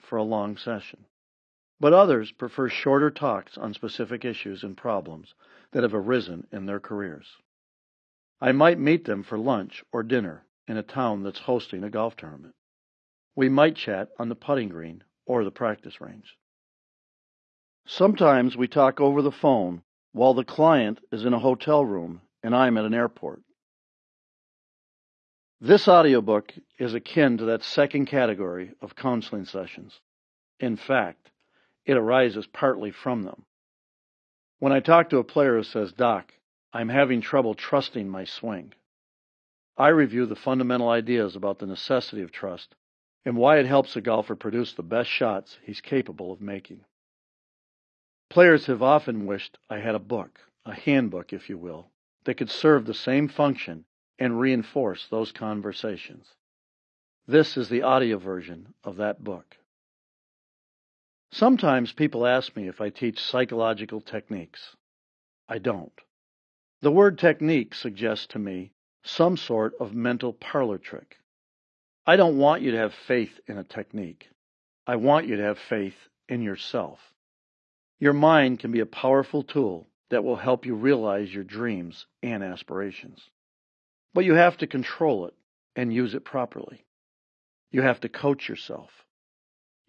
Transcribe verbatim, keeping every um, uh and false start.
for a long session. But others prefer shorter talks on specific issues and problems that have arisen in their careers. I might meet them for lunch or dinner in a town that's hosting a golf tournament. We might chat on the putting green or the practice range. Sometimes we talk over the phone while the client is in a hotel room and I'm at an airport. This audiobook is akin to that second category of counseling sessions. In fact, it arises partly from them. When I talk to a player who says, "Doc, I'm having trouble trusting my swing," I review the fundamental ideas about the necessity of trust and why it helps a golfer produce the best shots he's capable of making. Players have often wished I had a book, a handbook, if you will, that could serve the same function and reinforce those conversations. This is the audio version of that book. Sometimes people ask me if I teach psychological techniques. I don't. The word technique suggests to me some sort of mental parlor trick. I don't want you to have faith in a technique. I want you to have faith in yourself. Your mind can be a powerful tool that will help you realize your dreams and aspirations. But you have to control it and use it properly. You have to coach yourself.